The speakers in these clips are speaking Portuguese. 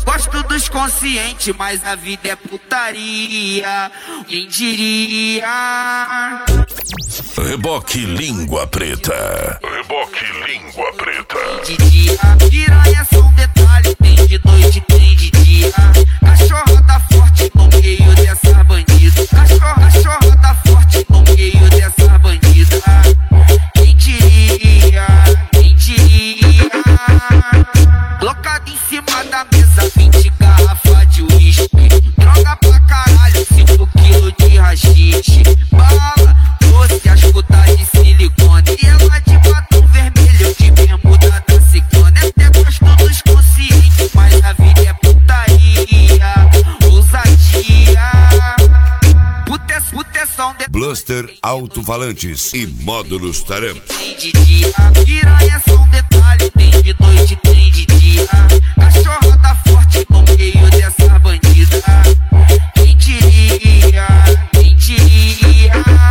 Gosto dos conscientes, mas a vida é putaria. Quem diria? Reboque Língua Preta. Reboque Língua Preta. De dia, piranha é só um detalhe. Tem de noite, tem de dia. Cachorrada forte no meio dessa bandida. Cachorrada forte no meio dessa bandida. Quem diria? Quem diria? Colocado em cima da mesa, 20 garrafas de uísque. Droga pra caralho, 5 quilos de rachixe. Bala, doce, as putas de silicone. E ela de batom vermelho, de bermuda da ciclone. Até gosto dos conscientes, mas a vida é putaria. Ousadia. Puteção de... Bluster Alto-Falantes e Módulos Tarampa. Tem de dia, piranha é só um detalhe. Tem de noite, tem de dia. Cachorrada forte no meio dessa bandida. Quem diria? Quem diria?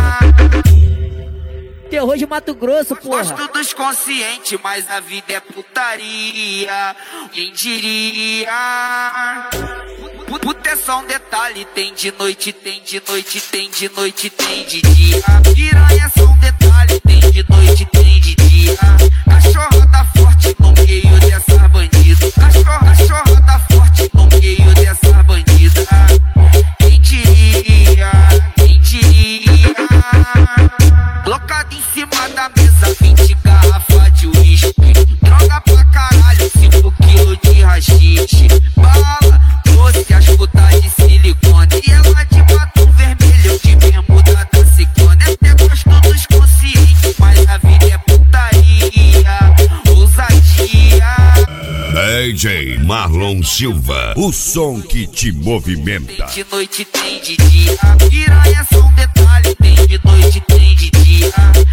Terror de Mato Grosso, porra. Gosto dos conscientes, mas a vida é putaria. Quem diria? Puteção detalhe, tem de noite, tem de noite, tem de noite, tem de dia. Piranha é só um detalhe, tem de noite, tem de dia. Cachorrada forte no meio dessa bandida. Cachorrada forte no meio dessa bandida. Quem diria? Quem diria? Colocado em cima da mesa, 20 garrafas de uísque. Droga pra caralho, 5 quilos de rachixe. Bala, doce, as putas de silicone. E ela de batom vermelho, de bermuda da ciclone. Até gosto dos conscientes, mas a vida é putaria. Ousadia. DJ Marlon Silva, o som que te movimenta. Tem de noite, tem de dia. Piranha é só um detalhe. Tem de noite, tem de dia.